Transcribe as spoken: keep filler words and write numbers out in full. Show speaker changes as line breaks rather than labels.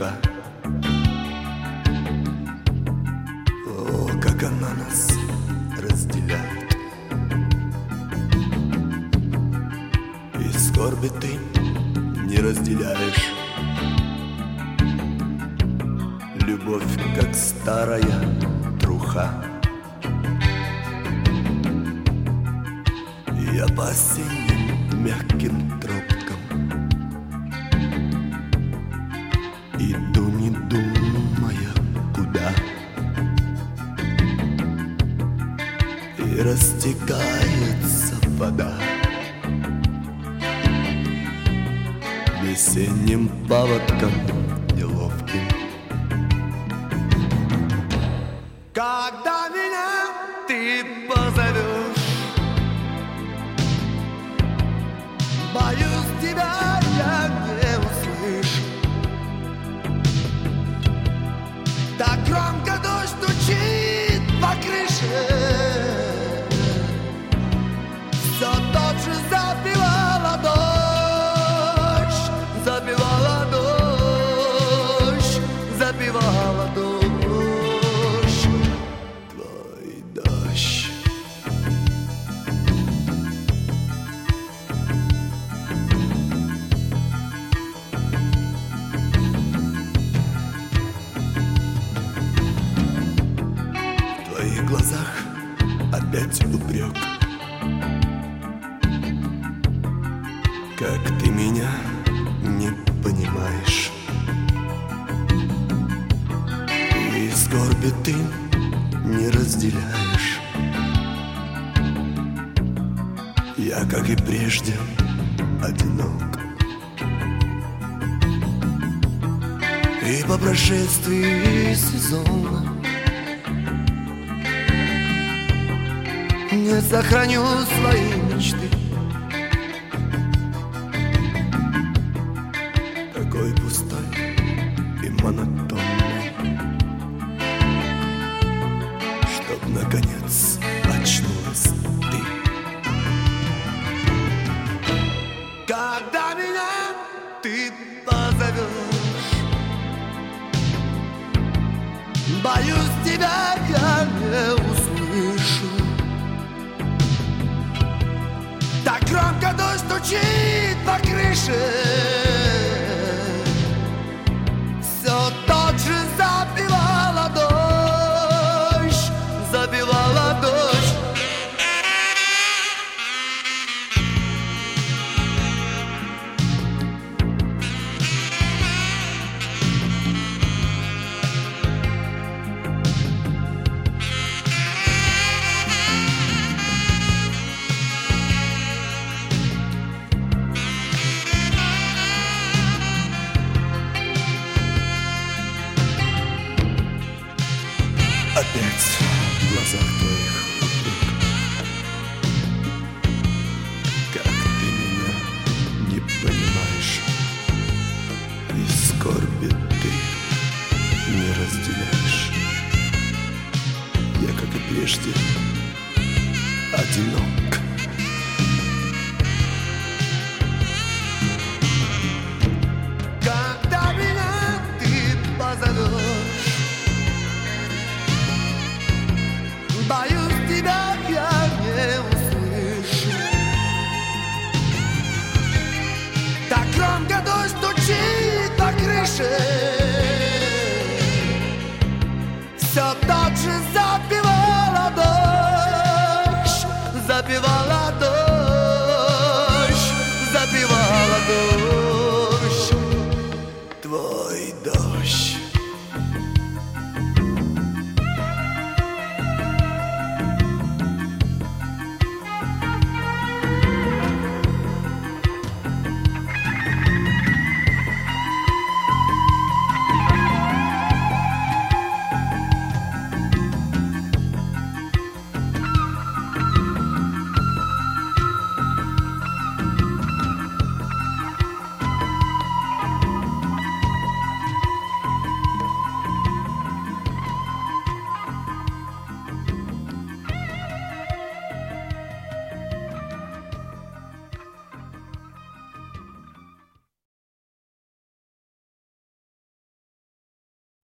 греха. О, как она нас разделяет. И скорби ты не разделяешь. Любовь, как старая труха. Я по осенним мягким тропкам иду, не думая, куда. И растекается вода весенним паводком неловким. Когда меня ты позовешь, боюсь, тебя я не услышу. Так громко дождь стучит по крыше, все тот же забивала дождь, забивала дождь, забивала дождь. Твой дождь. В твоих глазах опять упрек. Как ты меня не понимаешь. И скорби ты не разделяешь. Я, как и прежде, одинок. И по прошествии сезона не сохраню свои мечты. Такой пустой и монотонный, чтоб наконец очнулась ты. Когда меня ты позовешь, боюсь, тебя я не услышу. Так громко дождь стучит по крыше, все тот же забивала дождь, забивала дождь. Опять в глазах твоих упрек. Как ты меня не понимаешь. И скорби ты не разделяешь. Я, как и прежде, одинок. Когда меня ты позовешь, боюсь, тебя я не услышу. Так громко дождь стучит по крыше, все тот же забивала дождь, забивала дождь, забивала дождь. Твой дождь.